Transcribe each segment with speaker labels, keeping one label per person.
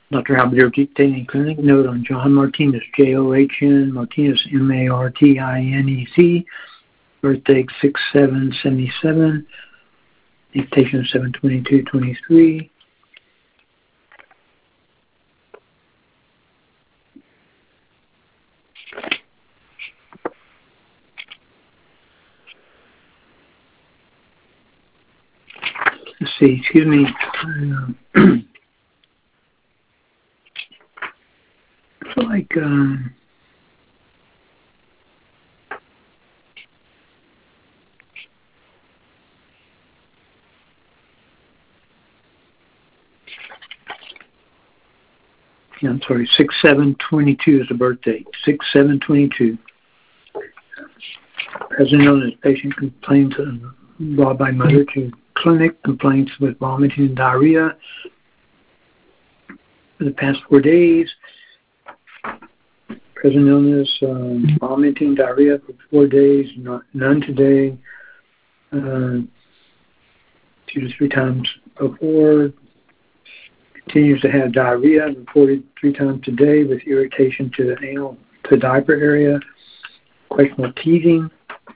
Speaker 1: Dr. Halberdier dictating clinic note on John Martinez, John Martinez, Martinez, birthday 6/7/77, dictation 7/22/23. Let's see, excuse me. I feel like yeah, I'm sorry, 6/7/22 is the birth date. 6/7/22. President known as patient complains brought by mother to clinic, complaints with vomiting and diarrhea for the past 4 days. Present illness, vomiting, diarrhea for 4 days, none today. 2 to 3 times before. Continues to have diarrhea, reported 3 times today with irritation to the anal to diaper area. Questionable teething.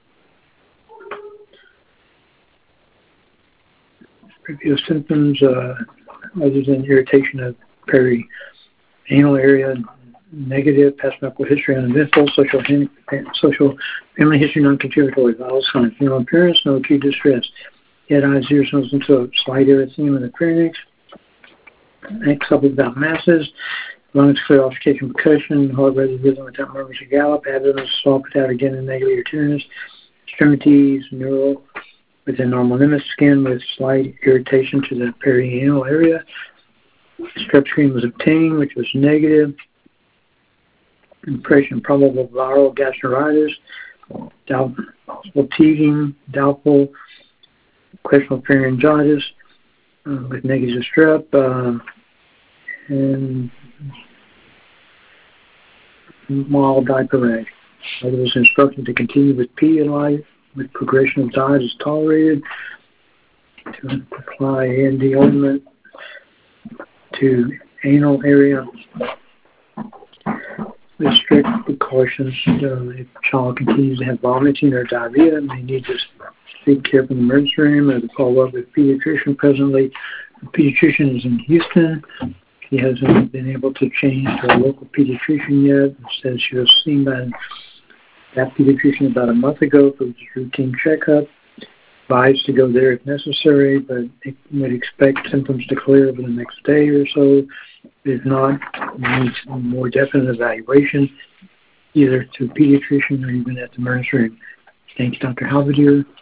Speaker 1: Previous symptoms other than irritation of perianal area, negative, past medical history uneventful, social family history non-contributory, vital signs, female appearance, no acute distress, head, eyes, ears, nose, and throat, slight erythema in the pharynx, next couple without masses, lungs clear, auscultation, percussion, heart rate rhythm without murmurs or gallop, abdomen soft without again and negative or tenderness, extremities, neural within normal limits, skin with slight irritation to the perianal area. Strep screen was obtained, which was negative. Impression probable viral gastritis, possible teething, doubtful, questionable pharyngitis with negative strep, and mild diaper rash. Mother was instructed to continue with Pedialyte with progression of diet is tolerated, to apply AND ointment to anal area with strict precautions. If the child continues to have vomiting or diarrhea, they need to seek care from the emergency room or to follow up with a pediatrician. Presently, the pediatrician is in Houston. He hasn't been able to change to a local pediatrician yet. Instead, she was seen by that pediatrician about a month ago for his routine checkup. Advised to go there if necessary, but they would expect symptoms to clear over the next day or so. If not, needs more definite evaluation, either to a pediatrician or even at the emergency room. Thank you, Dr. Halberdier.